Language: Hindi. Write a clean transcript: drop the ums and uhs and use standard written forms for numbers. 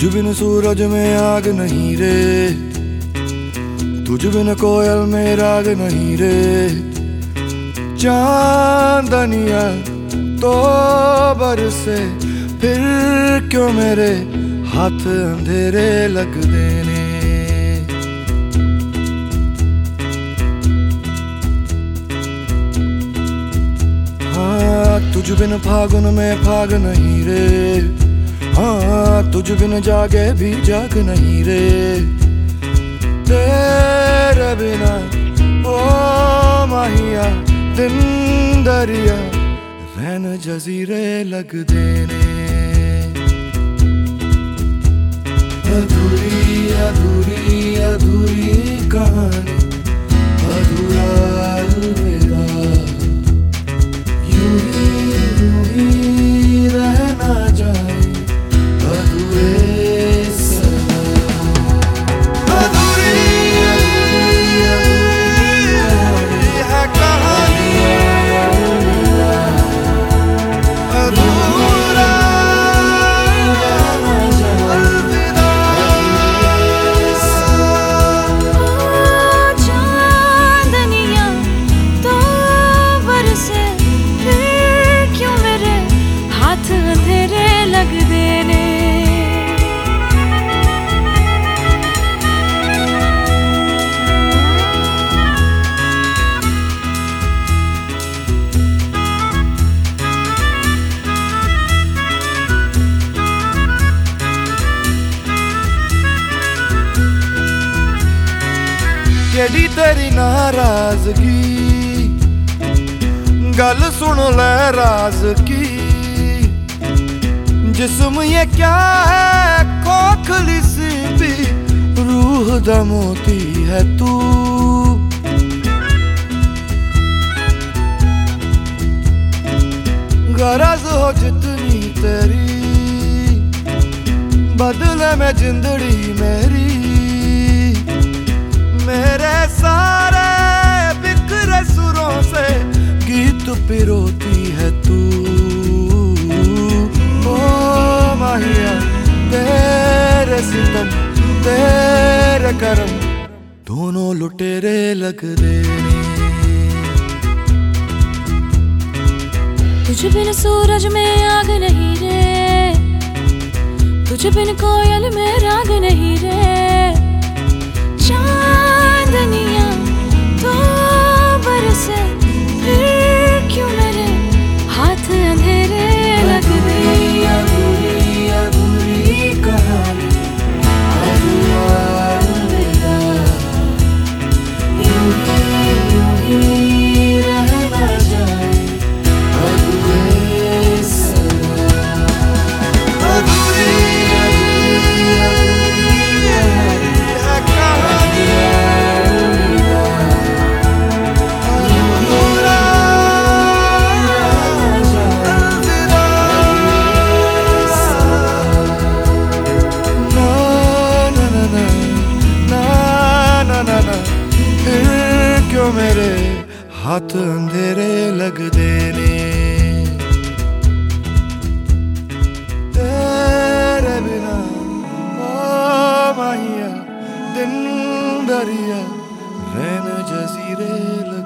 तुझ बिन सूरज में आग नहीं रे, तुझ बिन कोयल में राग नहीं रे। चांदनिया तो बरसे फिर क्यों मेरे हाथ अंधेरे लग देने। हाँ तुझ बिन फागुन में फाग नहीं रे, हाँ तुझ बिन जागे भी जाग नहीं रे। तेरे बिना ओ माहिया दिन दरिया रैन जजीरे लग देने। अधूरी अधूरी अधूरी कहानी, अधूरा अलविदा, यूं ही रहना जाए अधूरे सदा। अधूरी है कहानी, अधूरा अलविदा। चांदनिया तो बरसे फिर क्यों मेरे हाथ अंधेरे लग देने। केड़ी तेरी नाराजगी, गल सुन ले राज की। जिस्म ये क्या है खोखली सी भी, रूह दा मोती है तू। गरज हो जितनी तेरी, बदले में जिंदड़ी मेरी। मेरे सारे बिखरे सुरों से गीत पिरोती है तू। ओ माहिया तेरे सितम तेरे करम दोनों लुटेरे लग देने। तुझ बिन सूरज में आग नहीं रे, तुझ बिन कोयल में राग नहीं रे। चांदनिया तो बरसे फिर क्यों मेरे हाथ अंधेरे लग देने। अधूरी अधूरी कहानी, अधूरा अलविदा, यूं ही रहना जाए अधूरे सदा। अधूरी है कहानी, अधूरा अलविदा। ना ना ना ना ना ना ना, फिर क्यों मेरे हाथ अंधेरे लग देने। तेरे बिना ओ माहिया दिन दरिया रैन जजीरे लग